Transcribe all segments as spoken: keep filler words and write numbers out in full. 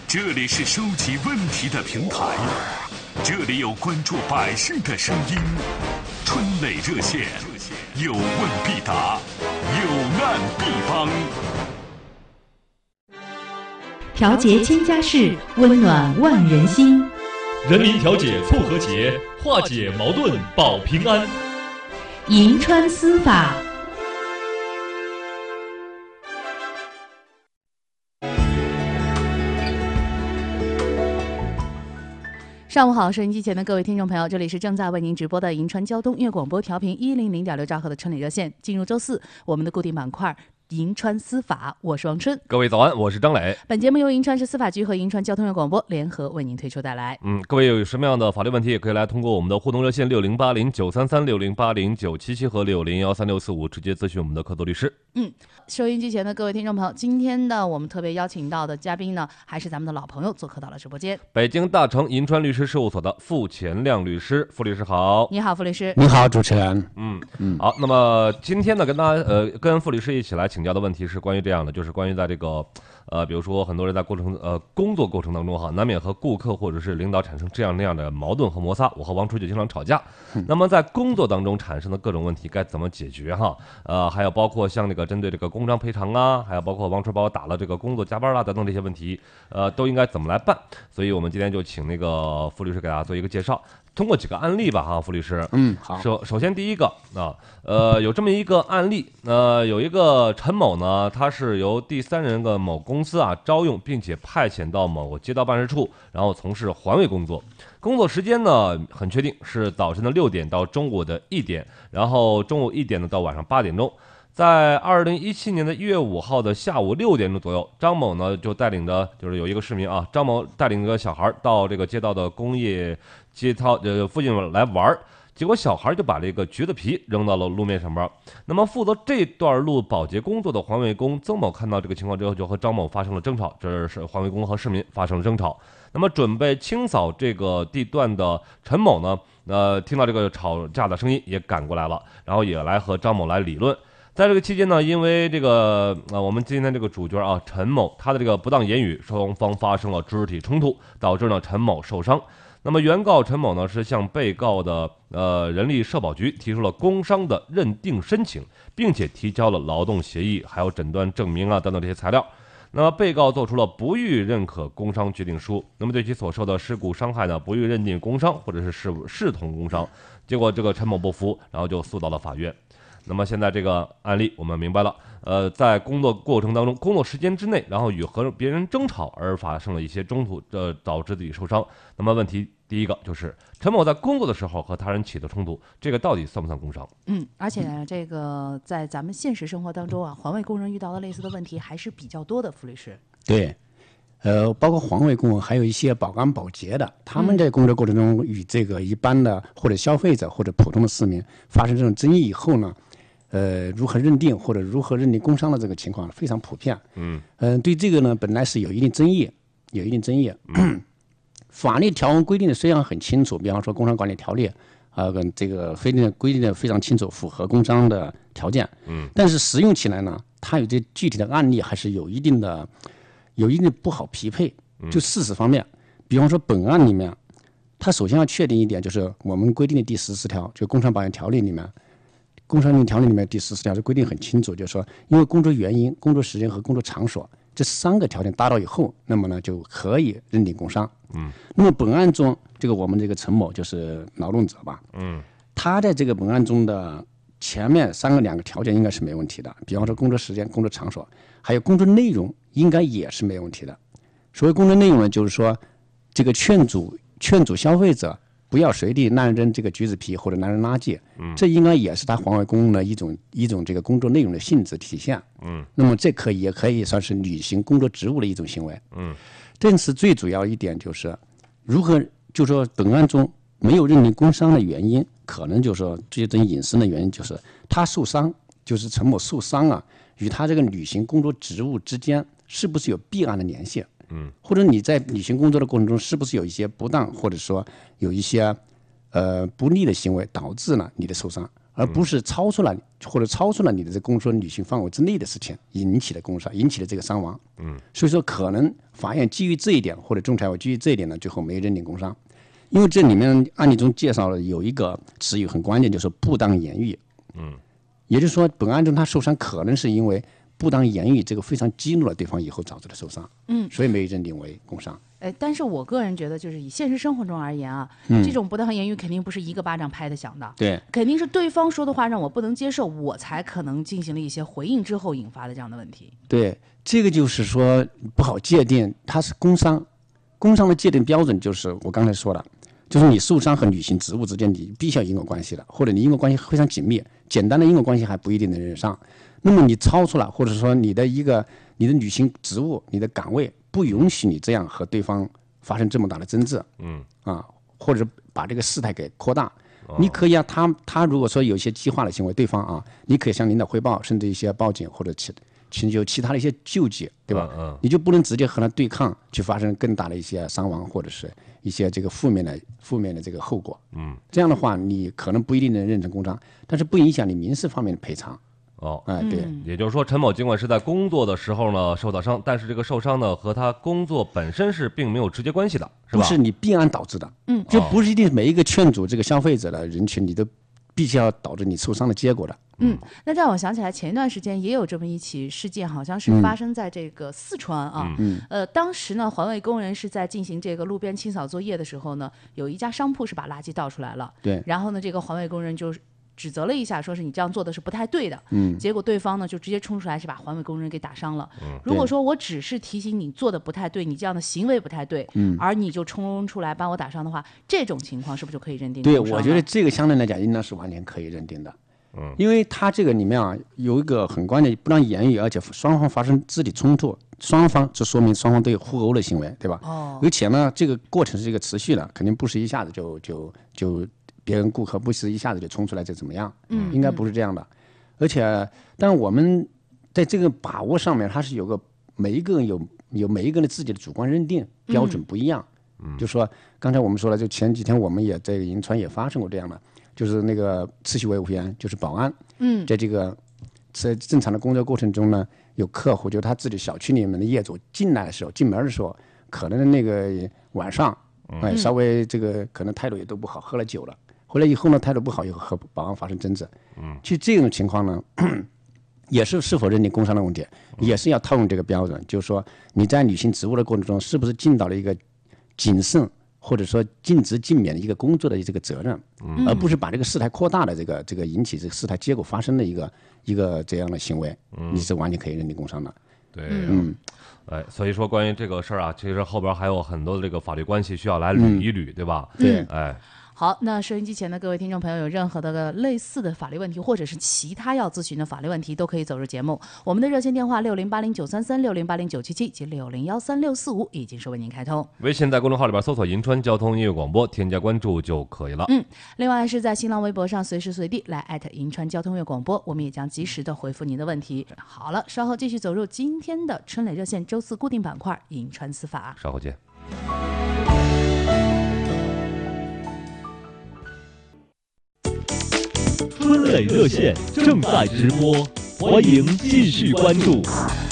这里是收集问题的平台，这里有关注百姓的声音。春磊热线，有问必答，有难必帮。 调节千家事，温暖万人心。 人民调解促和谐，化解矛盾保平安。 银川司法。上午好，收音机前的各位听众朋友，这里是正在为您直播的银川交通音乐广播调频一零零点六兆赫的春里热线。进入周四，我们的固定板块银川司法，我是王春。 各位早安，我是张磊。 本节目由银川市司法局和银川交通乐广播联合为您推出带来。 嗯，各位有什么样的法律问题，也可以来通过我们的互动热线六零八零九三三、六零八零九七七和六零幺三六四五直接咨询我们的客座律师。 嗯，收音机前的各位听众朋友，今天呢，我们特别邀请到的嘉宾呢，还是咱们的老朋友，做客到了直播间。 北京大成银川律师事务所的傅前亮律师，傅律师好。 你好，傅律师。 你好，主持人。 嗯嗯，好。那么今天呢，跟大家呃，跟傅律师一起来请教的问题是关于这样的，就是关于在这个呃，比如说很多人在过程呃工作过程当中哈，难免和顾客或者是领导产生这样那样的矛盾和摩擦。我和王初就经常吵架。嗯、那么在工作当中产生的各种问题该怎么解决哈？呃，还有包括像那个针对这个工伤赔偿啊，还有包括王初把我打了这个工作加班啦等等这些问题，呃，都应该怎么来办？所以我们今天就请那个傅律师给大家做一个介绍。通过几个案例吧，哈，傅律师。 嗯，好。 首首先第一个啊，呃，有这么一个案例，呃，有一个陈某呢，他是由第三人的某公司啊招用，并且派遣到某个街道办事处，然后从事环卫工作。工作时间呢很确定是早晨的六点到中午的一点，然后中午一点呢到晚上八点钟。在二零一七年的一月五号的下午六点钟左右，张某呢就带领着，就是有一个市民啊，张某带领着小孩到这个街道的工业街道呃附近来玩，结果小孩就把这个橘子皮扔到了路面上边。那么负责这段路保洁工作的环卫工曾某看到这个情况之后，就和张某发生了争吵，这是环卫工和市民发生了争吵。那么准备清扫这个地段的陈某呢，呃，听到这个吵架的声音也赶过来了，然后也来和张某来理论。在这个期间呢，因为这个呃，我们今天这个主角啊，陈某他的这个不当言语，双方发生了肢体冲突，导致呢陈某受伤。那么原告陈某呢是向被告的呃人力社保局提出了工伤的认定申请，并且提交了劳动协议、还有诊断证明啊等等这些材料。那么被告做出了不予认可工伤决定书，那么对其所受的事故伤害呢不予认定工伤或者是视视同工伤。结果这个陈某不服，然后就诉到了法院。那么现在这个案例我们明白了，呃，在工作过程当中，工作时间之内，然后与和别人争吵而发生了一些冲突，呃，导致自己受伤。那么问题第一个就是陈某在工作的时候和他人起的冲突，这个到底算不算工伤？ 嗯，而且呢，这个在咱们现实生活当中啊，环卫工人遇到的类似的问题还是比较多的，傅律师。 对。呃，包括环卫工，还有一些保安保洁的，他们在工作过程中与这个一般的或者消费者或者普通的市民发生这种争议以后呢，呃，如何认定或者如何认定工伤的这个情况非常普遍。嗯，嗯、呃，对这个呢，本来是有一定争议，有一定争议。嗯、法律条文规定的虽然很清楚，比方说《工伤管理条例》啊、呃，跟这个规定规定的非常清楚，符合工伤的条件。嗯，但是实用起来呢，它有这具体的案例还是有一定的。有一定不好匹配，就事实方面，比方说本案里面，它首先要确定一点，就是我们规定的第十四条，就《工伤保险条例》里面，《工伤条例》里面第十四条是规定很清楚，就是说，因为工作原因、工作时间和工作场所这三个条件达到以后，那么呢就可以认定工伤。嗯，那么本案中，这个我们这个陈某就是劳动者吧，嗯，他在这个本案中的前面三个两个条件应该是没问题的，比方说工作时间、工作场所，还有工作内容。应该也是没问题的。所谓工作内容呢，就是说，这个劝阻劝阻消费者不要随地乱扔这个橘子皮或者乱扔垃圾，嗯，这应该也是他环卫工的一种一种这个工作内容的性质体现。嗯，那么这可以也可以算是履行工作职务的一种行为。嗯，但是最主要一点就是，如何就说本案中没有认定工伤的原因，可能就是说这种隐身的原因就是他受伤，就是陈某受伤啊，与他这个履行工作职务之间。是不是有必然的联系？嗯，或者你在履行工作的过程中，是不是有一些不当，或者说有一些呃不利的行为导致了你的受伤，而不是超出了或者超出了你的这工作履行范围之内的事情引起的工伤，引起的这个伤亡。嗯，所以说可能法院基于这一点，或者仲裁委基于这一点呢，最后没认定工伤。因为这里面案例中介绍了有一个词语很关键，就是不当言语。 嗯， 也就是说，本案中他受伤可能是因为不当言语这个非常激怒了对方以后导致的受伤。 嗯， 所以没认定为工伤。 哎，但是我个人觉得，就是以现实生活中而言啊， 嗯、 这种不当言语肯定不是一个巴掌拍得响的， 对， 肯定是对方说的话让我不能接受，我才可能进行了一些回应之后引发的这样的问题。 对，这个就是说不好界定，它是工伤。工伤的界定标准就是我刚才说的，就是你受伤和履行职务之间你必须要因果关系的，或者你因果关系非常紧密，简单的因果关系还不一定能认上。那么你超出了，或者说你的一个你的履行职务，你的岗位不允许你这样和对方发生这么大的争执， 嗯啊，或者把这个事态给扩大。你可以啊，他他如果说有一些激化的行为，对方啊，你可以向领导汇报，甚至一些报警或者其寻求其他的一些救济，对吧？ 嗯嗯、 你就不能直接和他对抗，去发生更大的一些伤亡或者是一些这个负面的负面的这个后果。 嗯， 这样的话，你可能不一定能认成工伤，但是不影响你民事方面的赔偿。 哦， 哎、对， 也就是说，陈某尽管是在工作的时候呢受到伤，但是这个受伤呢和他工作本身是并没有直接关系的，是吧？ 不是你必然导致的， 嗯， 就不是一定每一个劝阻这个消费者的人群，你都必须要导致你受伤的结果的。 嗯，那让我想起来，前一段时间也有这么一起事件，好像是发生在这个四川啊。 嗯， 呃，当时呢，环卫工人是在进行这个路边清扫作业的时候呢，有一家商铺是把垃圾倒出来了。 对。 然后呢，这个环卫工人就指责了一下，说是你这样做的是不太对的。 嗯。 结果对方呢就直接冲出来，是把环卫工人给打伤了。 嗯。 如果说我只是提醒你做的不太对，你这样的行为不太对， 嗯， 而你就冲出来把我打伤的话，这种情况是不是就可以认定？ 对，我觉得这个相对来讲应当是完全可以认定的。 嗯， 因为他这个里面啊有一个很关键，不当言语，而且双方发生肢体冲突，双方这说明双方都有互殴的行为，对吧？ 哦。 而且呢，这个过程是一个持续的，肯定不是一下子就就就别人顾客不是一下子就冲出来就怎么样， 嗯， 应该不是这样的。而且，但我们在这个把握上面，它是有个每一个人有有每一个人自己的主观认定标准不一样。嗯，就说刚才我们说了，就前几天我们也在银川也发生过这样的。就是那个秩序维护员，就是保安， 嗯， 在这个在正常的工作过程中呢，有客户，就他自己小区里面的业主进来的时候，进门的时候，可能那个晚上，哎，稍微这个可能态度也都不好，喝了酒了，回来以后呢，态度不好，以后和保安发生争执，嗯，其实这种情况呢，也是是否认定工伤的问题，也是要套用这个标准，就是说你在履行职务的过程中，是不是尽到了一个谨慎。或者说尽职尽免的一个工作的这个责任，嗯、而不是把这个事态扩大的这个这个引起这个事态结果发生的一个一个这样的行为，嗯、你是完全可以认定工伤的。 对，嗯，哎，所以说关于这个事儿啊，其实后边还有很多的这个法律关系需要来捋一捋，嗯、对吧？ 对， 哎。 好，那收音机前的各位听众朋友，有任何的类似的法律问题，或者是其他要咨询的法律问题，都可以走入节目。我们的热线电话六零八零九三三六零八零九七七及六零幺三六四五已经是为您开通。 微信在公众号里边搜索“银川交通音乐广播”，添加关注就可以了。 嗯，另外是在新浪微博上随时随地来艾特银川交通音乐广播，我们也将及时的回复您的问题。好了，稍后继续走入今天的春蕾热线周四固定板块银川司法。 稍后见。 春蕾热线正在直播，欢迎继续关注。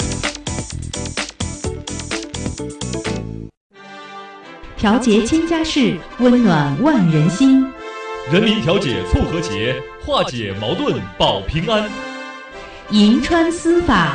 调节千家事，温暖万人心。 人民调解促和解，化解矛盾保平安。 银川司法。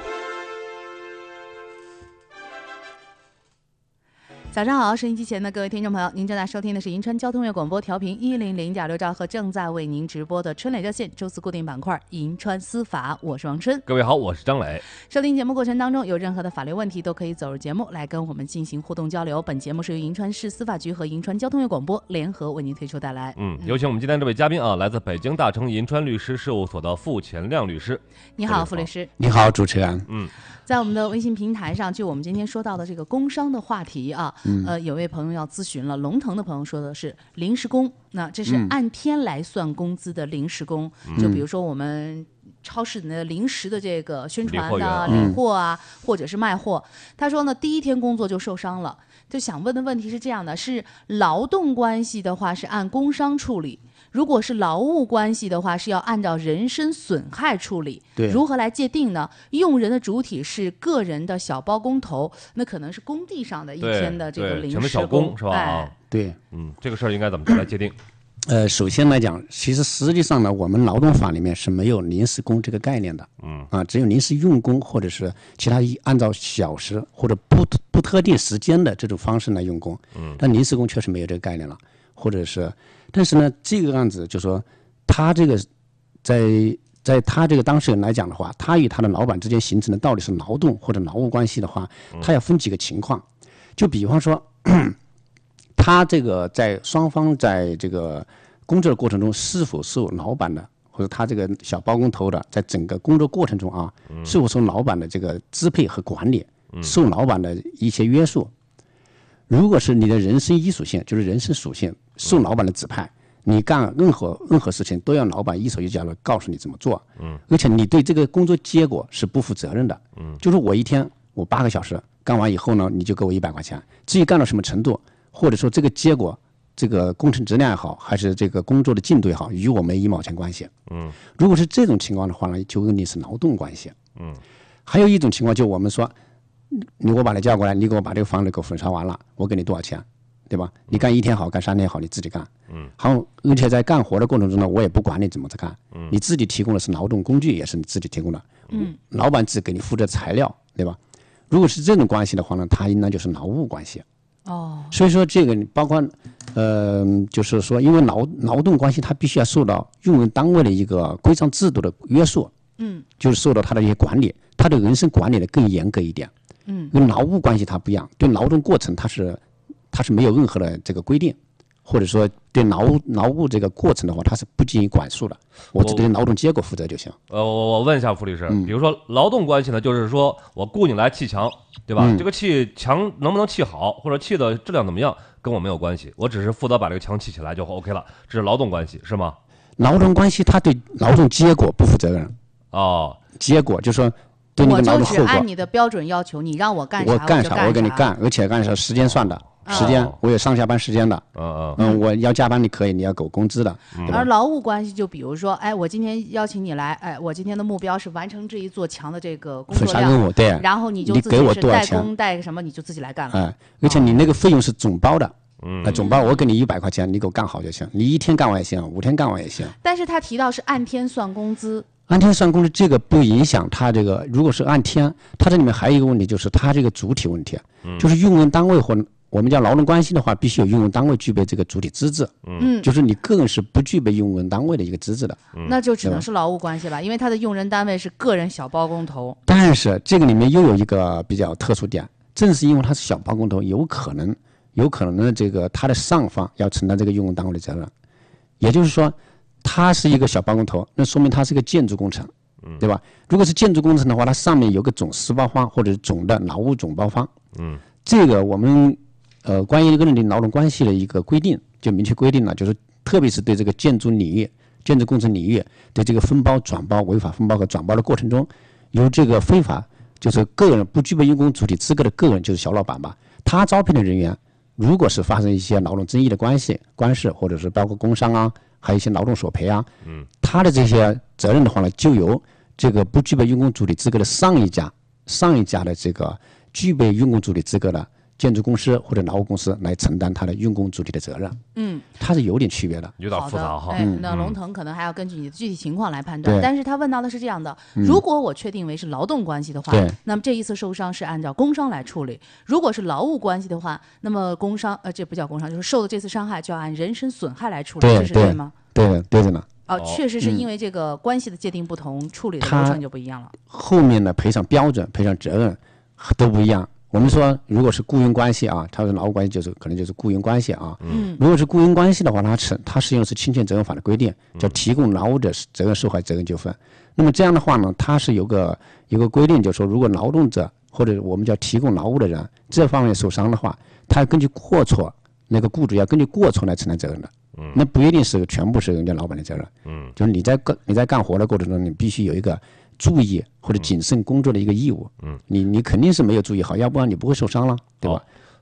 早上好，收音机前的各位听众朋友，您正在收听的是银川交通乐广播调频一零零点六兆赫，正在为您直播的春蕾热线周四固定板块银川司法，我是王春。 各位好，我是张磊。 收听节目过程当中有任何的法律问题，都可以走入节目来跟我们进行互动交流。本节目是由银川市司法局和银川交通乐广播联合为您推出带来。 嗯，有请我们今天这位嘉宾啊，来自北京大成银川律师事务所的傅前亮律师。 你好，傅律师。 你好，主持人。 嗯。 在我们的微信平台上，就我们今天说到的这个工伤的话题啊，嗯、呃，有位朋友要咨询了。龙腾的朋友说的是临时工，那这是按天来算工资的临时工，嗯、就比如说我们超市的临时的这个宣传的理货啊，或者是卖货。他说呢，第一天工作就受伤了，就想问的问题是这样的：是劳动关系的话是按工伤处理。 如果是劳务关系的话，是要按照人身损害处理。 对， 如何来界定呢？用人的主体是个人的小包工头，那可能是工地上的一天的这个临时小工是吧？啊， 对， 嗯，这个事儿应该怎么来界定？ 呃，首先来讲，其实实际上呢，我们劳动法里面是没有临时工这个概念的，嗯，啊，只有临时用工或者是其他按照小时或者不不特定时间的这种方式来用工，嗯，但临时工确实没有这个概念了，或者是，但是呢，这个案子就说他这个在在他这个当事人来讲的话，他与他的老板之间形成的到底是劳动或者劳务关系的话，他要分几个情况，就比方说。他这个在双方在这个工作的过程中，是否受老板的或者他这个小包工头的，在整个工作过程中啊，是否受老板的这个支配和管理，受老板的一些约束？如果是你的人身依属性，就是人身属性受老板的指派，你干任何任何事情都要老板一手一脚的告诉你怎么做，而且你对这个工作结果是不负责任的，就是我一天我八个小时干完以后呢，你就给我一百块钱，至于干到什么程度。或者说这个结果，这个工程质量也好，还是这个工作的进度也好，与我没一毛钱关系。嗯，如果是这种情况的话呢，就跟你是劳动关系。嗯，还有一种情况，就我们说，你我把你叫过来，你给我把这个房子给我粉刷完了，我给你多少钱，对吧？你干一天好，干三天好，你自己干。嗯，好，而且在干活的过程中呢，我也不管你怎么着干。嗯，你自己提供的是劳动工具，也是你自己提供的。嗯，老板只给你负责材料，对吧？如果是这种关系的话呢，它应当就是劳务关系。 哦， 所以说这个包括，呃，就是说，因为劳劳动关系，它必须要受到用人单位的一个规章制度的约束，嗯，就是受到他的一些管理，他的人身管理的更严格一点，嗯，跟劳务关系它不一样，对劳动过程它是它是没有任何的这个规定，或者说对劳务劳务这个过程的话，它是不进行管束的，我只对劳动结果负责就行。 呃，我我问一下傅律师，嗯、比如说劳动关系呢，就是说我雇你来砌墙。对吧、嗯？这个砌墙能不能砌好，或者砌的质量怎么样，跟我没有关系，我只是负责把这个墙砌起来就 OK 了，这是劳动关系，是吗？ 劳动关系，他对劳动结果不负责任。 哦， 结果就是说对那个劳动后果， 我就只按你的标准要求，你让我干啥我干啥， 我给你干，而且干啥时间算的。时间、哦、我有上下班时间的，嗯嗯嗯，我要加班你可以，你要给我工资的。 嗯、而劳务关系就比如说，哎，我今天邀请你来，哎，我今天的目标是完成这一座墙的这个工作量， 任务对， 然后你就自己是代工代什么，你就自己来干了。 哎，而且你那个费用是总包的，嗯，呃、总包我给你一百块钱，你给我干好就行，你一天干完也行，五天干完也行。 但是他提到是按天算工资。 按天算工资这个不影响他这个，如果是按天，他这里面还有一个问题就是他这个主体问题，嗯、就是用人单位或我们叫劳动关系的话，必须有用人单位具备这个主体资质，嗯，就是你个人是不具备用人单位的一个资质的， 嗯、那就只能是劳务关系了，因为他的用人单位是个人小包工头。 但是这个里面又有一个比较特殊点，正是因为他是小包工头，有可能有可能呢，这个他的上方要承担这个用人单位的责任，也就是说，他是一个小包工头，那说明他是个建筑工程，对吧？如果是建筑工程的话，它上面有个总实包方或者总的劳务总包方，嗯，这个我们。呃，关于一个认定劳动关系的一个规定，就明确规定了，就是特别是对这个建筑领域、建筑工程领域的这个分包、转包、违法分包和转包的过程中，由这个非法就是个人不具备用工主体资格的个人，就是小老板吧，他招聘的人员，如果是发生一些劳动争议的关系、官司，或者是包括工伤啊，还有一些劳动索赔啊，嗯，他的这些责任的话呢，就由这个不具备用工主体资格的上一家、上一家的这个具备用工主体资格的。建筑公司或者劳务公司来承担他的用工主体的责任，嗯，它是有点区别的， 有点复杂哈。 哎，那龙腾可能还要根据你的具体情况来判断。但是他问到的是这样的：如果我确定为是劳动关系的话， 嗯、 那么这一次受伤是按照工伤来处理；如果是劳务关系的话，那么工伤呃这不叫工伤，就是受的这次伤害就要按人身损害来处理，这是对吗？ 对的，对的呢。 哦，确实是因为这个关系的界定不同，嗯、处理的流程就不一样了。 后面的赔偿标准、赔偿责任都不一样。我们说，如果是雇佣关系啊，它是劳务关系，就是可能就是雇佣关系啊。嗯。如果是雇佣关系的话，它是它适用的是侵权责任法的规定，叫提供劳务者责任受害责任纠纷。那么这样的话呢，它是有个有个规定，就是说，如果劳动者或者我们叫提供劳务的人这方面受伤的话，他要根据过错，那个雇主要根据过错来承担责任的。嗯。那不一定是全部是人家老板的责任。嗯。就是你在干你在干活的过程中，你必须有一个。注意或者谨慎工作的一个义务，嗯，你你肯定是没有注意好，要不然你不会受伤了，对吧？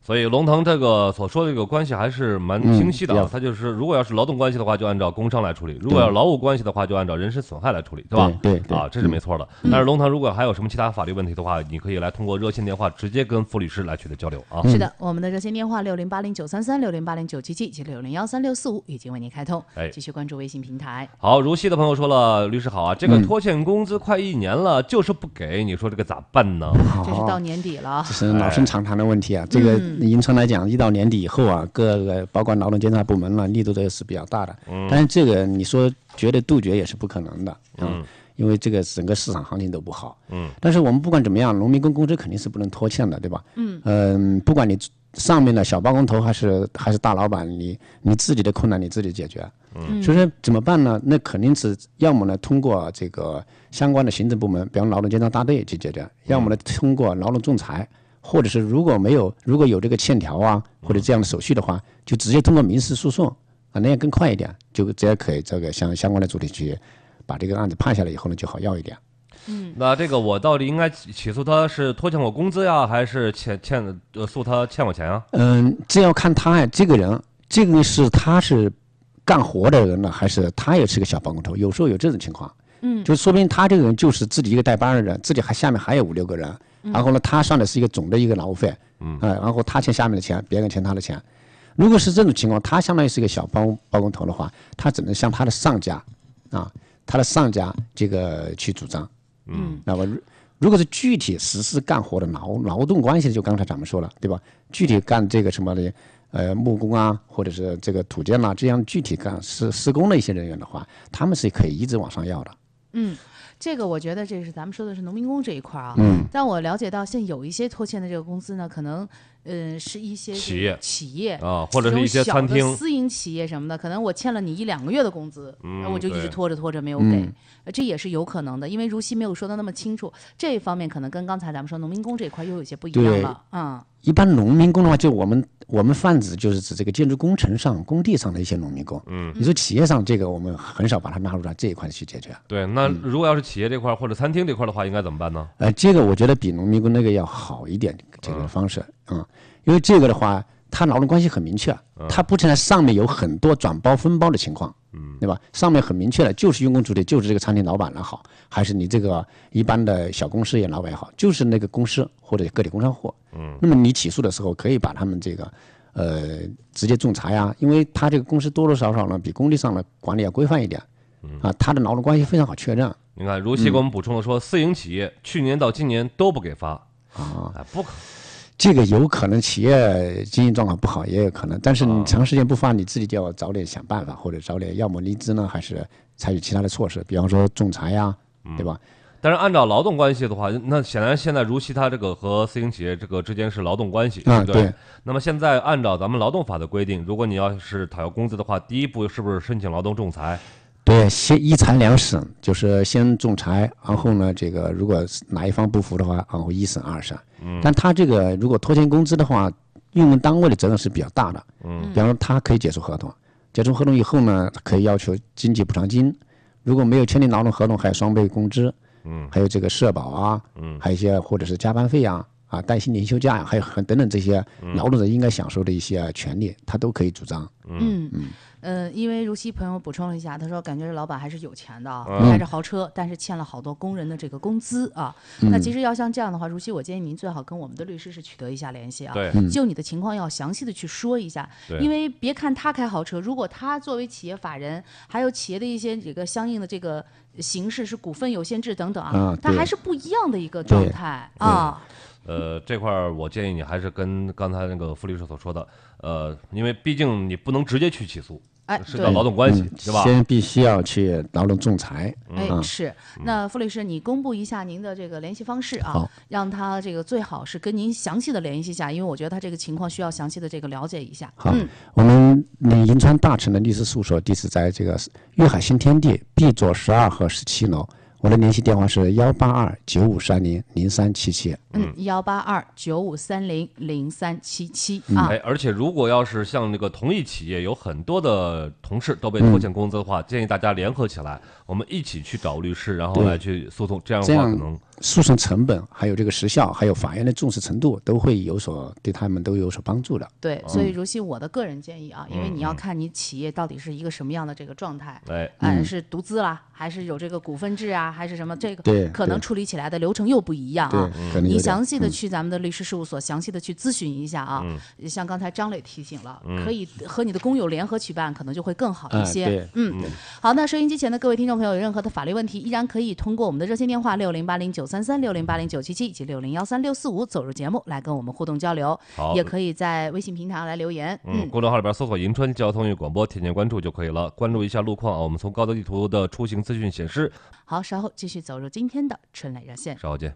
所以龙腾这个所说的这个关系还是蛮清晰的啊， 嗯、 它就是如果要是劳动关系的话，就按照工伤来处理；如果要劳务关系的话，就按照人身损害来处理，对吧？ 对 对, 对啊，这是没错的。嗯、但是龙腾如果还有什么其他法律问题的话，你可以来通过热线电话直接跟傅律师来取得交流啊。 是的，我们的热线电话六零八零九三三六零八零九七七及六零幺三六四五已经为您开通，哎，继续关注微信平台。 好，如西的朋友说了，律师好啊，这个拖欠工资快一年了，嗯、就是不给，你说这个咋办呢？ 这是到年底了， 这是老生常谈的问题啊。哎、这个银川来讲，一到年底以后啊，各个包括劳动监察部门了，力度都是比较大的。嗯，但是这个你说绝对杜绝也是不可能的，嗯，嗯因为这个整个市场行情都不好。嗯，但是我们不管怎么样，农民工工资肯定是不能拖欠的，对吧？嗯，嗯、呃，不管你上面的小包工头还是还是大老板，你你自己的困难你自己解决。嗯，所以说怎么办呢？那肯定是要么呢通过这个相关的行政部门，比方劳动监察大队去解决，要么呢通过劳动仲裁。或者是如果没有如果有这个欠条啊或者这样的手续的话，就直接通过民事诉讼啊，那样更快一点，就直接可以这个向相关的主体去把这个案子判下来以后呢，就好要一点。 嗯，那这个我到底应该起诉他是拖欠我工资呀，还是欠欠呃诉他欠我钱啊？ 嗯，这要看他这个人，这个是他是干活的人呢，还是他也是个小包工头？有时候有这种情况，嗯，就说明他这个人就是自己一个带班的人，自己还下面还有五六个人。然后呢，他算的是一个总的一个劳务费，嗯，呃，然后他欠下面的钱，别人欠他的钱。如果是这种情况，他相当于是一个小包包工头的话，他只能向他的上家，啊，他的上家这个去主张，嗯，那么如果是具体实施干活的劳劳动关系，就刚才咱们说了，对吧？具体干这个什么的，呃，木工啊，或者是这个土建啊，这样具体干施施工的一些人员的话，他们是可以一直往上要的， 嗯。这个我觉得这是咱们说的是农民工这一块啊，嗯，但我了解到现在有一些拖欠的这个公司呢，可能呃是一些企业企业啊，或者是一些餐厅、 私营企业什么的，可能我欠了你一两个月的工资，嗯，我就一直拖着拖着没有给，嗯、这也是有可能的，因为如西没有说的那么清楚，这一方面可能跟刚才咱们说农民工这一块又有些不一样了，嗯。 一般农民工的话，就我们我们泛指就是指这个建筑工程上、工地上的一些农民工。嗯，你说企业上这个，我们很少把它纳入到这一块去解决。 对，那如果要是企业这块或者餐厅这块的话，应该怎么办呢？ 呃，这个我觉得比农民工那个要好一点，这个方式啊、嗯，因为这个的话，它劳动关系很明确，它不存在上面有很多转包分包的情况。嗯，对吧？上面很明确的，就是用工主体，就是这个餐厅老板也好，还是你这个一般的小公司业老板也好，就是那个公司或者个体工商户。嗯，那么你起诉的时候，可以把他们这个，呃，直接仲裁啊，因为他这个公司多多少少呢，比工地上的管理要规范一点。嗯，啊，他的劳动关系非常好确认。 你看，如期给我们补充了说，嗯、私营企业去年到今年都不给发啊， 哎，不可。 这个有可能企业经营状况不好，也有可能，但是你长时间不发，你自己就要早点想办法，或者早点要么离职呢，还是采取其他的措施，比方说仲裁呀、啊，对吧？ 但是按照劳动关系的话，那显然现在如期它这个和私营企业这个之间是劳动关系，对不对？ 啊、对。 那么现在按照咱们劳动法的规定，如果你要是讨要工资的话，第一步是不是申请劳动仲裁？ 对，先一裁两审，就是先仲裁，然后呢，这个如果哪一方不服的话，然后一审、二审。嗯。但他这个如果拖欠工资的话，用人单位的责任是比较大的。嗯。比方说，他可以解除合同，解除合同以后呢，可以要求经济补偿金。如果没有签订劳动合同，还有双倍工资。嗯。还有这个社保啊。嗯。还有一些或者是加班费啊，啊，带薪年休假呀，还有很等等这些劳动者应该享受的一些权利，他都可以主张。 嗯嗯。呃，因为如西朋友补充了一下，他说感觉这老板还是有钱的啊，开着豪车，但是欠了好多工人的这个工资啊。嗯、那其实要像这样的话，如西，我建议您最好跟我们的律师是取得一下联系啊， 对， 就你的情况要详细的去说一下，因为别看他开豪车，如果他作为企业法人，还有企业的一些这个相应的这个形式是股份有限制等等啊，它还是不一样的一个状态啊。 呃，这块儿我建议你还是跟刚才那个傅律师所说的，呃，因为毕竟你不能直接去起诉。 哎， 涉及到劳动关系， 嗯、 对吧？ 先必须要去劳动仲裁。 哎，嗯、是。那傅律师，你公布一下您的这个联系方式啊，让他这个最好是跟您详细的联系一下，因为我觉得他这个情况需要详细的这个了解一下。 好，嗯、我们银川大成的律师事务所地址在这个粤海新天地 B 座十二和十七楼。我的联系电话是幺八二九五三零零三七七。 嗯，幺八二九五三零零三七七啊。 哎，而且如果要是像那个同一企业有很多的同事都被拖欠工资的话，嗯、建议大家联合起来，我们一起去找律师，然后来去诉讼，这样的话可能诉讼成本，还有这个时效，还有法院的重视程度，都会有所对他们都有所帮助的。 对，所以如熙，我的个人建议啊，因为你要看你企业到底是一个什么样的这个状态， 哎， 哎，是独资啦，还是有这个股份制啊，还是什么？这个对可能处理起来的流程又不一样啊。 对，可能有点你详细的去咱们的律师事务所详细的去咨询一下啊。像刚才张磊提醒了，可以和你的工友联合举办，可能就会更好一些。 啊对嗯，好，那收音机前的各位听众朋友，有任何的法律问题，依然可以通过我们的热线电话六零八零九三三、六零八零九七七以及六零幺三六四五走入节目来跟我们互动交流， 好， 也可以在微信平台上来留言。 嗯，公众号里边搜索“银川交通与广播”，添加关注就可以了。关注一下路况啊，我们从高德地图的出行资讯显示。 好，稍后继续走入今天的春蕾热线。 稍后见。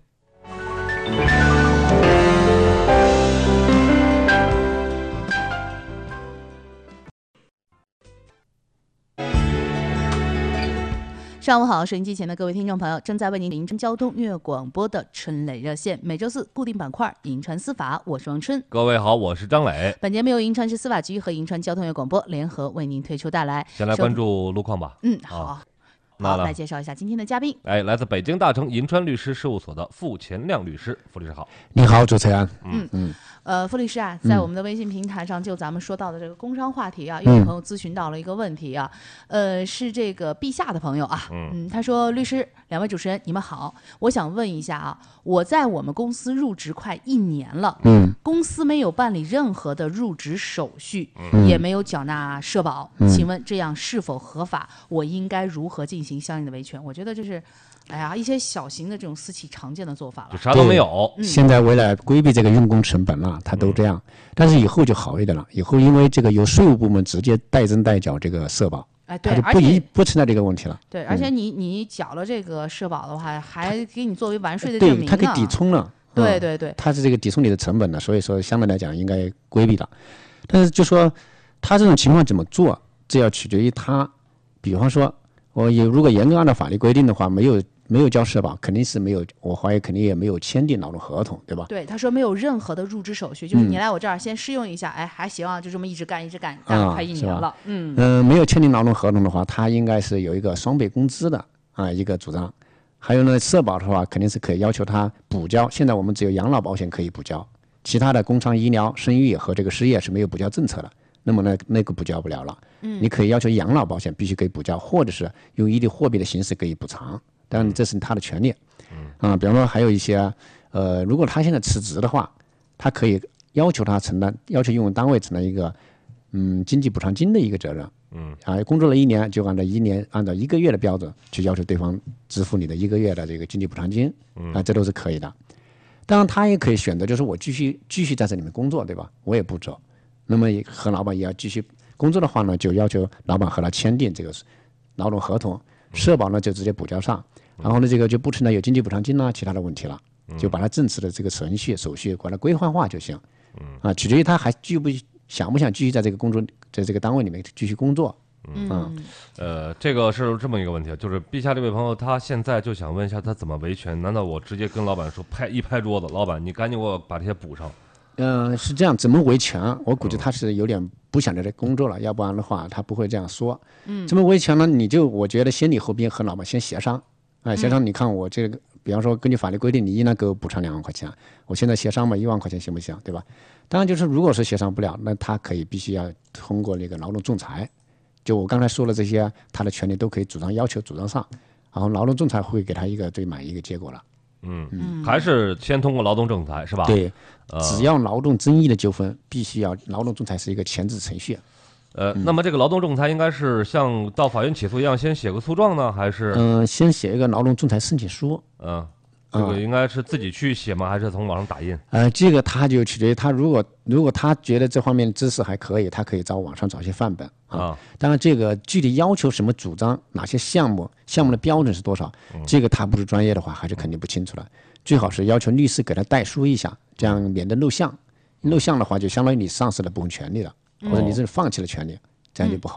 上午好，收音机前的各位听众朋友，正在为您银川交通音乐广播的春蕾热线，每周四固定板块银川司法，我是王春。 各位好，我是张磊。 本节目由银川市司法局和银川交通音乐广播联合为您推出带来。 先来关注路况吧。 嗯，好。 啊好，来介绍一下今天的嘉宾。 哎，来自北京大成银川律师事务所的傅前亮律师，傅律师好。 你好，主持人。 嗯嗯，呃，傅律师啊，在我们的微信平台上，就咱们说到的这个工伤话题啊，有朋友咨询到了一个问题啊，呃，是这个陛下的朋友啊，嗯，他说，律师，两位主持人，你们好，我想问一下啊，我在我们公司入职快一年了，嗯，公司没有办理任何的入职手续，嗯、也没有缴纳社保，嗯、请问这样是否合法？我应该如何进行相应的维权？我觉得这是，哎呀，一些小型的这种私企常见的做法了， 就啥都没有。 嗯、现在为了规避这个用工成本了，他都这样，嗯、但是以后就好一点了，以后因为这个由税务部门直接代征代缴这个社保。 哎，对， 就不一不存在这个问题了。 对，而且你、嗯、你缴了这个社保的话，还给你作为完税的证明对，它可以抵充了。 对对对， 它是这个抵充你的成本的，所以说相对来讲应该规避了。但是就说他这种情况怎么做，这要取决于他。比方说，我有如果严格按照法律规定的话，没有没有交社保，肯定是没有，我怀疑肯定也没有签订劳动合同，对吧？ 对，他说没有任何的入职手续，就是你来我这儿先试用一下，嗯、哎，还行啊，就这么一直干一直干，干了快一年了。嗯嗯、呃，没有签订劳动合同的话，他应该是有一个双倍工资的啊一个主张。还有呢，社保的话肯定是可以要求他补交。现在我们只有养老保险可以补交，其他的工伤医疗、生育和这个失业是没有补交政策的。那么呢，那个补交不了了。嗯，你可以要求养老保险必须可以补交，或者是用一定货币的形式可以补偿。当然，这是他的权利。嗯啊，比方说还有一些，呃，如果他现在辞职的话，他可以要求他承担，要求用人单位承担一个，嗯，经济补偿金的一个责任。嗯啊，工作了一年就按照一年按照一个月的标准去要求对方支付你的一个月的这个经济补偿金。嗯啊，这都是可以的。当然，他也可以选择，就是我继续继续在这里面工作，对吧？我也不走。那么和老板也要继续工作的话呢，就要求老板和他签订这个劳动合同，社保呢就直接补交上，然后呢这个就不存在有经济补偿金啦、其他的问题了，就把他正式的这个程序手续把它规范化就行。啊，取决于他还继不想不想继续在这个工作在这个单位里面继续工作。 嗯，啊、呃，这个是这么一个问题，就是陛下这位朋友他现在就想问一下他怎么维权？难道我直接跟老板说拍一拍桌子，老板你赶紧给我把这些补上？ 嗯、呃，是这样，怎么维权？我估计他是有点不想在这工作了，嗯、要不然的话他不会这样说。嗯，怎么维权呢？你就我觉得先礼后兵，和老板先协商。哎、呃，协商，你看我这个，比方说根据法律规定，你应当给我补偿两万块钱，我现在协商嘛，一万块钱行不行？对吧？当然，就是如果是协商不了，那他可以必须要通过那个劳动仲裁。就我刚才说的这些，他的权利都可以主张要求主张上，然后劳动仲裁会给他一个最满意的结果了。 嗯嗯，还是先通过劳动仲裁是吧？ 对，呃、只要劳动争议的纠纷，必须要劳动仲裁是一个前置程序。 呃，嗯、那么这个劳动仲裁应该是像到法院起诉一样，先写个诉状呢，还是？ 嗯、呃，先写一个劳动仲裁申请书。 嗯，这个应该是自己去写吗？还是从网上打印？ 呃，这个他就取决于他，如果如果他觉得这方面知识还可以，他可以找网上找些范本啊。啊当然，这个具体要求什么主张，哪些项目，项目的标准是多少，嗯、这个他不是专业的话，还是肯定不清楚的。最好是要求律师给他代书一下，这样免得漏项。漏项的话，就相当于你丧失了部分权利了，或者你是放弃了权利，这样就不好了。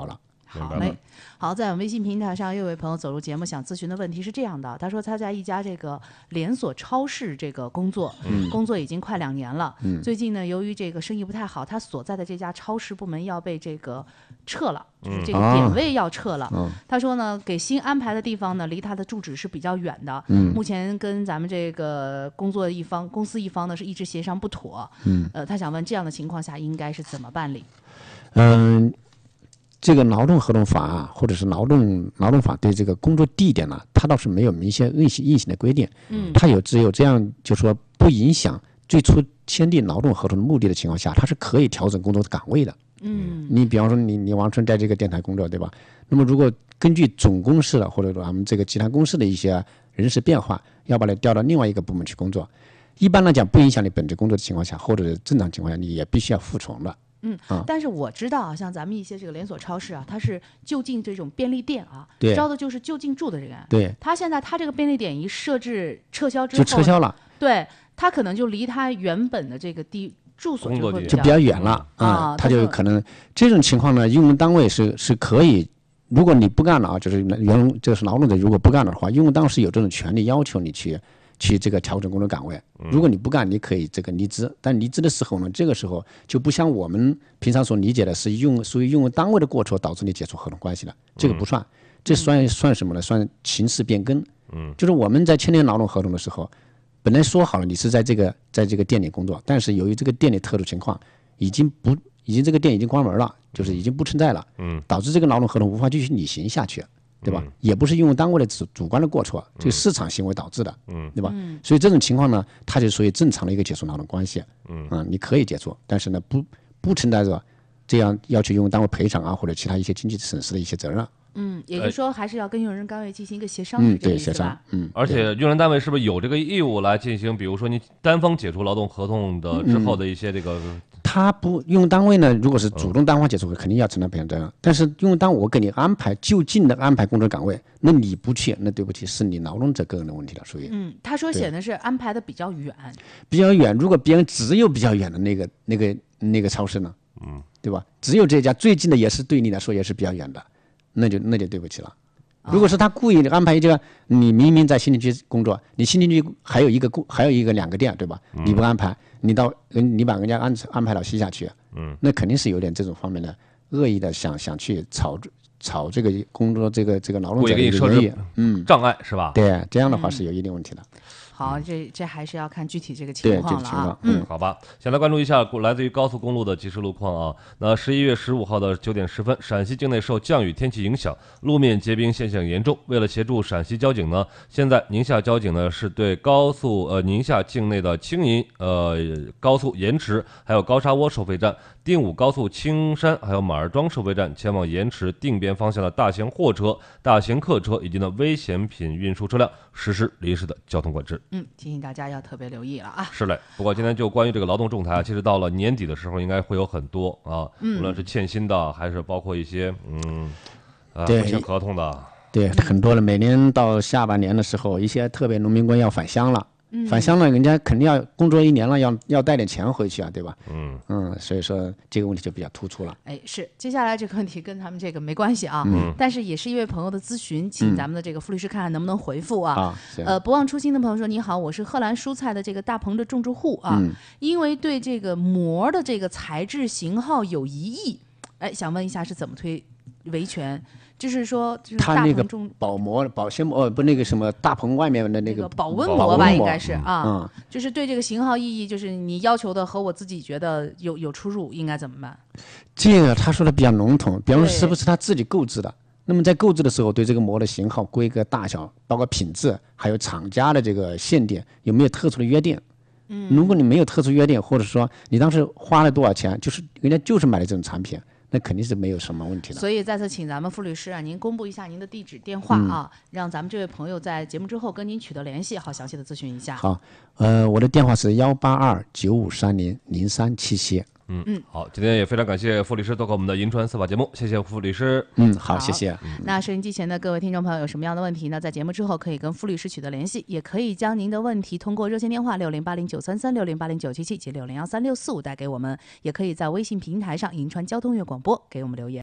好嘞。好，在我们微信平台上，又有位朋友走入节目想咨询的问题是这样的，他说他在一家这个连锁超市这个工作，嗯、工作已经快两年了。嗯、最近呢，由于这个生意不太好，他所在的这家超市部门要被这个撤了，就是这个点位要撤了。嗯、他说呢，给新安排的地方呢，离他的住址是比较远的。嗯、目前跟咱们这个工作一方、公司一方呢是一直协商不妥。嗯、呃，他想问这样的情况下应该是怎么办理？ 嗯。这个劳动合同法啊，或者是劳动劳动法对这个工作地点呢、啊，它倒是没有明确硬性硬性的规定。嗯，它有只有这样，就说不影响最初签订劳动合同的目的的情况下，它是可以调整工作的岗位的。嗯，你比方说你你王春在这个电台工作，对吧？那么如果根据总公司的或者说咱们这个集团公司的一些人事变化，要把它调到另外一个部门去工作，一般来讲不影响你本职工作的情况下，或者是正常情况下，你也必须要服从的。 嗯，但是我知道啊，像咱们一些这个连锁超市啊，它是就近这种便利店啊，招的就是就近住的人。 对， 他现在他这个便利店一设置撤销之后， 就撤销了。 对，他可能就离他原本的这个地住所就会就比较远了啊、嗯，他就可能这种情况呢，用人单位是是可以，如果你不干了啊，就是员工这是劳动者如果不干了的话，用人单位是有这种权利要求你去。去这个调整工作岗位，如果你不干，你可以这个离职。但离职的时候呢，这个时候就不像我们平常所理解的是用属于用人单位的过错导致你解除合同关系了，这个不算，这算算什么呢？算情势变更。嗯，就是我们在签订劳动合同的时候，本来说好了你是在这个在这个店里工作，但是由于这个店里特殊情况，已经不已经这个店已经关门了，就是已经不存在了，嗯，导致这个劳动合同无法继续履行下去。对吧？嗯、也不是用单位的主主观的过错，这个市场行为导致的，嗯，对吧？嗯、所以这种情况呢，它就属于正常的一个解除劳动关系，嗯，啊，你可以解除，但是呢，不不存在着这样要求用人单位赔偿啊或者其他一些经济损失的一些责任。 嗯，也就是说，还是要跟用人单位进行一个协商， 嗯，对，协商，嗯， 而且用人单位是不是有这个义务来进行，比如说你单方解除劳动合同的之后的一些这个？ 嗯、他不用人单位呢，如果是主动单方解除，肯定要承担赔偿责任。但是用人单位我给你安排就近的安排工作岗位，那你不去，那对不起，是你劳动者个人的问题了，属于。 嗯，他说显的是安排的比较远， 比较远。如果别人只有比较远的那个那个那个超市呢，嗯，对吧？只有这家最近的也是对你来说也是比较远的。那就那就对不起了。如果是他故意安排一个，你明明在新城区工作，你新城区还有一个还有一个两个店，对吧？你不安排，你到你把人家安安排到西夏去，嗯，那肯定是有点这种方面的恶意的想想去炒炒这个工作这个这个劳动者的名誉，嗯，障碍是吧？ 对，这样的话是有一定问题的。 嗯好，这这还是要看具体这个情况了啊。 嗯，好吧，先来关注一下来自于高速公路的即时路况啊。那十一月十五号的九点十分，陕西境内受降雨天气影响，路面结冰现象严重。为了协助陕西交警呢，现在宁夏交警呢是对高速呃宁夏境内的青银呃高速盐池还有高沙窝收费站、定武高速青山还有马儿庄收费站前往盐池定边方向的大型货车、大型客车以及呢危险品运输车辆实施临时的交通管制。 嗯，提醒大家要特别留意了啊。 是嘞，不过今天就关于这个劳动仲裁，其实到了年底的时候，应该会有很多啊，嗯、无论是欠薪的，还是包括一些嗯，啊不签合同的。 对，很多的。每年到下半年的时候，一些特别农民工要返乡了。嗯、返乡了，人家肯定要工作一年了，要要带点钱回去啊，对吧？嗯嗯，所以说这个问题就比较突出了。 哎，是，接下来这个问题跟他们这个没关系啊，嗯、但是也是一位朋友的咨询，请咱们的这个傅律师看看能不能回复啊。啊呃，不忘初心的朋友说：“你好，我是荷兰蔬菜的这个大棚的种植户啊，嗯、因为对这个膜的这个材质型号有疑义，哎，想问一下是怎么推维权？”就是说，就是他那个保膜、保鲜膜，不那个什么大棚外面的那个保温膜吧，应该是啊，嗯、就是对这个型号意义，就是你要求的和我自己觉得有有出入，应该怎么办？ 这个他说的比较笼统，比方说是不是他自己购置的？那么在购置的时候，对这个膜的型号、规格、大小，包括品质，还有厂家的这个限定，有没有特殊的约定？嗯，如果你没有特殊约定，或者说你当时花了多少钱，就是人家就是买的这种产品。那肯定是没有什么问题的。 所以再次请咱们傅律师啊，您公布一下您的地址、电话啊，嗯、让咱们这位朋友在节目之后跟您取得联系，好详细的咨询一下。 好，呃，我的电话是幺八二九五三零零三七七。 嗯嗯，好，今天也非常感谢傅律师做客我们的银川司法节目，谢谢傅律师。 嗯，好，谢谢。 那收音机前的各位听众朋友有什么样的问题呢？在节目之后可以跟傅律师取得联系，也可以将您的问题通过热线电话六零八零九三三、六零八零九七七及六零幺三六四五带给我们，也可以在微信平台上银川交通乐广播给我们留言。